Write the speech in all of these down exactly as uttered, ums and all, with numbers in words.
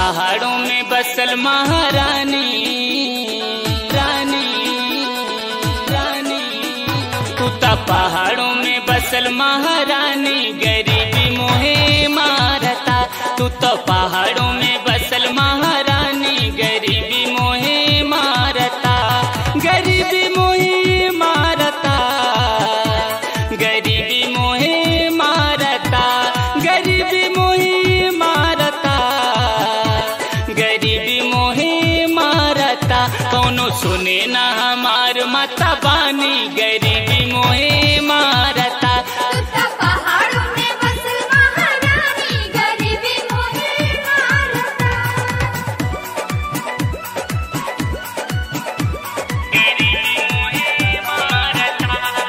पहाड़ों में बसल महारानी रानी रानी। तू तो पहाड़ों में बसल महारानी, गरीबी मोहे मारता। तू तो पहाड़ों में बसल महारानी, गरीबी मोहे मारता। गरीबी मोहे मारता, गरीबी मोहे मारता, गरीबी मोहे मारता, गरीबी मोहे मारता। कौनो सुने ना हमार माता बानी, गरीबी मोहे मारता। तू तो पहाड़ों में बसल महारानी, गरीबी मोहे मारता। गरीबी मोहे मारता।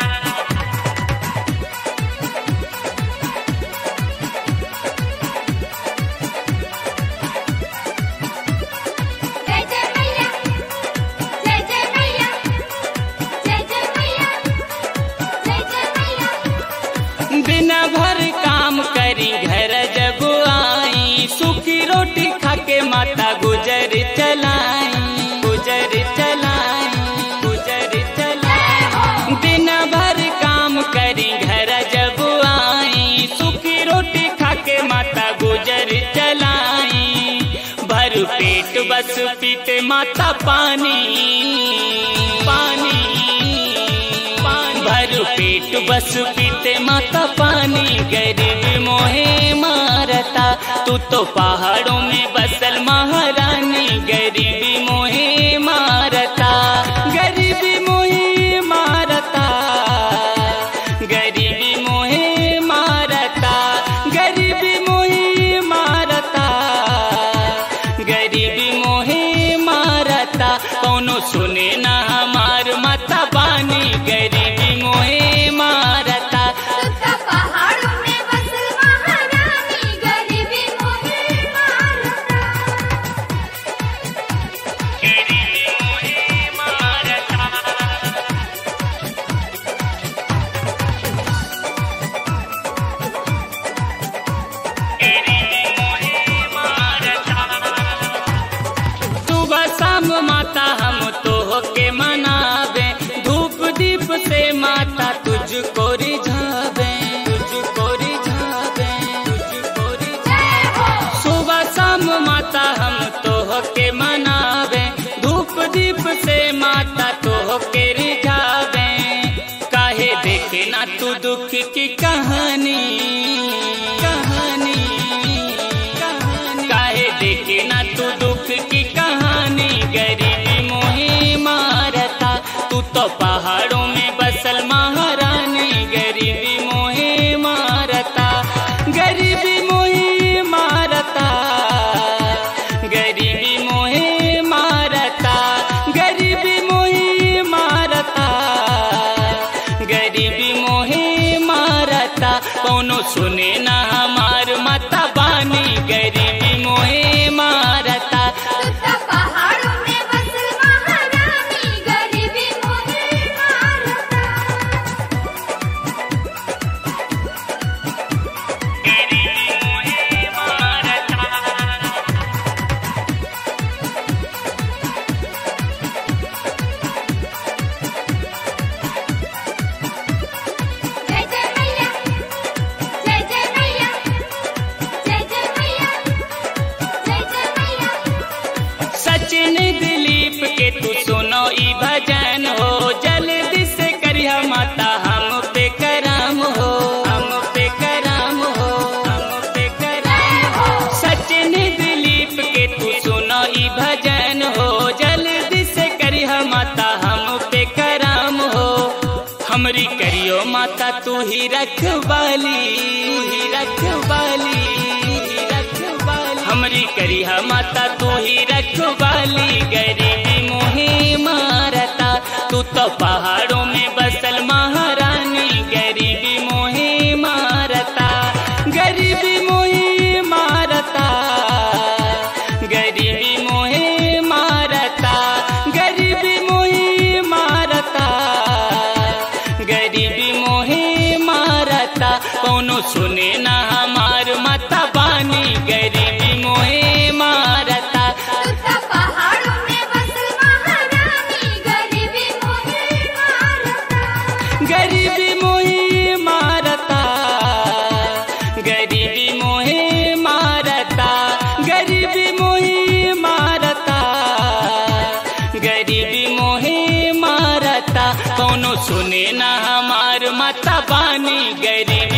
जय जय मैया, जय जय मैया, जय जय मैया, जय जय मैया। बिना भर काम करी घर जब आई, सूखी रोटी खा के माता गुजर चलाई, गुजर चलाई, गुजर चलाई। बिना भर काम करी घर जब आई, सूखी रोटी खा के माता गुजर चलाई। भर पेट बस पीते माता पानी पानी पानी। भर पेट बस पीते माता पानी, गरीबी मोहे मारता। तू तो पहाड़ों में बसल महारानी, गरीबी मोहे मारता। गरीबी मोहे मारता, गरीबी मोहे मारता, गरीबी मोहे मारता, गरीबी मोहे मारता। कौनो सुने ना हमार माता बानी, गरीबी मोहे मारता। तू तो पहाड़ों में बसल महारानी, गरीबी मोहे मारता। गरीबी मोहे मारता। गरीबी मोहे मारता। सुबह शाम माता हम तो होके मनावे, धूप दीप से माता तुझको रिझावे, तुझको रिझावे, तुझको रिझावे। सुबह शाम माता हम तो होके मनावे, धूप दीप से माता तो होके रिझावे। काहे देखे ना तू दुख की कहानी कहानी कहानी। काहे देखे ना तू दुख की कहानी, गरीबी मोहे मारता। तू तो पहाड़ों में बसल महारानी, गरीबी मोहे मारता। गरीबी मोहे मारता, गरीबी मोहे मारता, गरीबी मोहे मारता, गरीबी मोहे मारता। कौनो सुने ना हमार माता बानी, गरीबी मोहे मारता। तू तो पहाड़ों में बसल महारानी, गरीबी मोहे मारता। गरीबी मोहे मारता। जय जय मैया, जय जय मैया, जय जय मैया, जय जय मैया। सचिन दिलीप के तू सुनो ई भजन हो, जल्दी से करिया माता हम पे करम हो, हम पे करम हो, हम पे करम हो। सचिन दिलीप के तू सुनो ई भजन हो, जल्दी से करिया माता हम पे करम हो। हमरी करियो माता तू ही रखवाली, तू ही रखवाली, तू ही रखवाली। हमरी करिया माता तू ही रखवाली, गरीबी मोहे मारता। तू तो पहाड़ों में बसल महारानी, गरीबी मोहे मारता। गरीबी मोहे मारता, गरीबी मोहे मारता, गरीबी मोहे मारता, गरीबी मोहे मारता। कौनो सुने ना हमार माता बानी, गरीबी मोहे मारता। सुने ना हमार माता बानी गरीबी